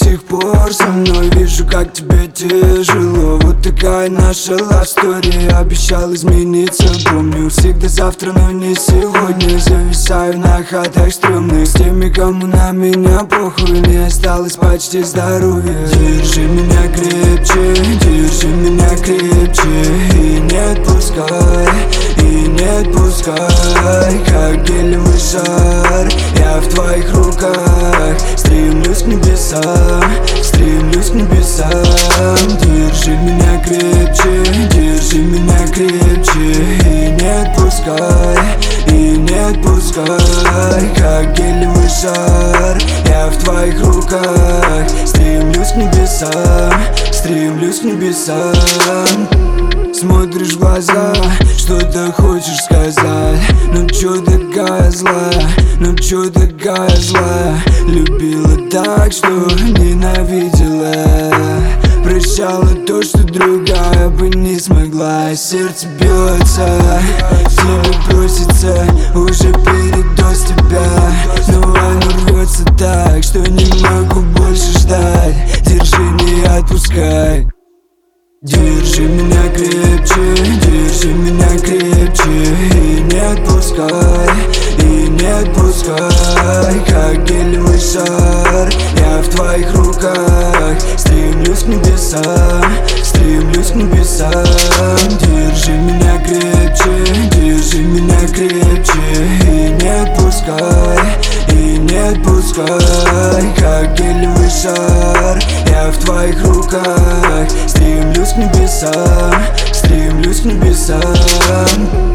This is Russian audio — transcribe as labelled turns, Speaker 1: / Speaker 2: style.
Speaker 1: сих пор со мной. Вижу, как тебе тяжело. Вот такая наша love story. Обещал измениться, помню, всегда завтра, но не сегодня. Зависаю на хатах стрёмных с теми, кому на меня похуй. Не осталось почти здоровья. Держи меня крепче, держи меня крепче. И не отпускай, и не отпускай. Как гелевый шар, я в твоих руках. Стремлюсь к небесам, стремлюсь к небесам. Держи меня крепче, держи меня крепче. И не отпускай, и не отпускай. Как гелевый шар, я в твоих руках. Стремлюсь к небесам, стремлюсь к небесам. Смотришь в глаза, что-то хочешь сказать. Ну чё такая злая, ну чё такая злая. Любила так, что ненавидела. Прощала то, что другая бы не смогла. Сердце бьется, тебе просится уже передоз тебя. Но оно рвется так, что не могу больше ждать. Держи, не отпускай. Держи меня крепче, держи меня крепче. И не отпускай, и не отпускай. Как гелевый шар, я в твоих руках. Стремлюсь к небесам, стремлюсь к небесам. Держи меня крепче, держи меня крепче. И не отпускай, и не отпускай. Как гелевый шар, я в твоих руках. Стремлюсь к небесам, стремлюсь к небесам.